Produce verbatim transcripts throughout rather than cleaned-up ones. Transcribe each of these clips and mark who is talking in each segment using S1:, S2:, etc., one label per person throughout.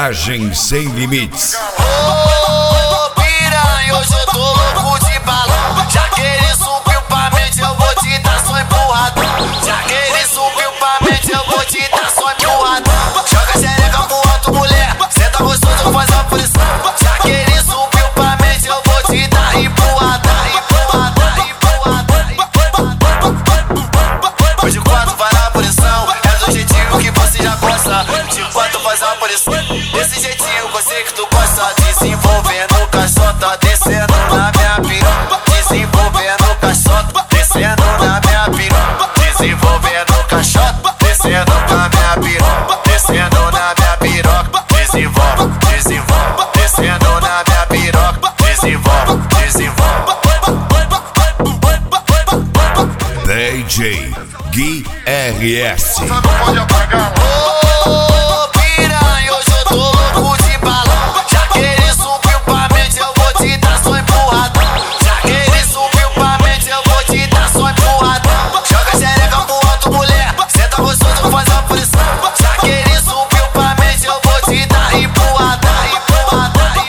S1: Garagem Sem Limites.
S2: Ô, piranha, hoje eu tô louco de balão. Já que ele subiu pra mente, eu vou te dar só empurradão. Já que ele subiu pra mente, eu vou te dar só empurradão. Joga xereca pro alto, mulher, cê tá gostoso, faz a posição. Já que ele subiu pra mente, eu vou te dar empurradão, empurradão, empurradão, empurradão. Hoje quatro vai na posição, é do jeitinho que você já gosta. De quatro faz a posição, desse jeitinho você que tu gosta. Desenvolvendo caixota, descendo na minha piroca. Desenvolvendo caixota, descendo na minha piroca. Desenvolvendo caixota, descendo na minha piroca. Descendo na minha piroca. Desenvolve, desenvolve, descendo na minha piroca. Desenvolve, desenvolve.
S1: D J Gui R S.
S2: Não pode apagar. Ô, piranha, hoje eu tô louco de balão. Já que ele subiu pra mente, eu vou te dar só empurradão. Já que ele subiu pra mente, eu vou te dar só empurradão. Joga xereca pro alto, mulher, cê tá gostoso, faz a posição. Já que ele subiu pra mente, eu vou te dar empurradão, empurradão,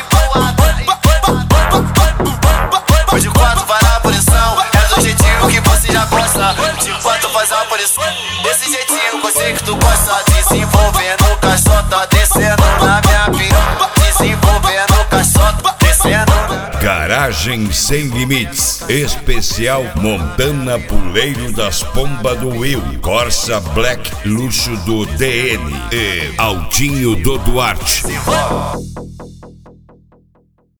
S2: empurradão. Hoje quatro vai na posição, é do jeitinho que você já gosta. De quatro faz a posição, desse jeitinho você que tu gosta. Desenvolvendo caixota, descendo na minha piroca. Desenvolvendo caixota, descendo na...
S1: Garagem Sem Limites. Especial Montana Puleiro das Pombas do Will. Corsa Black Luxo do D N. E Altinho do Duarte.
S2: Desenvolve.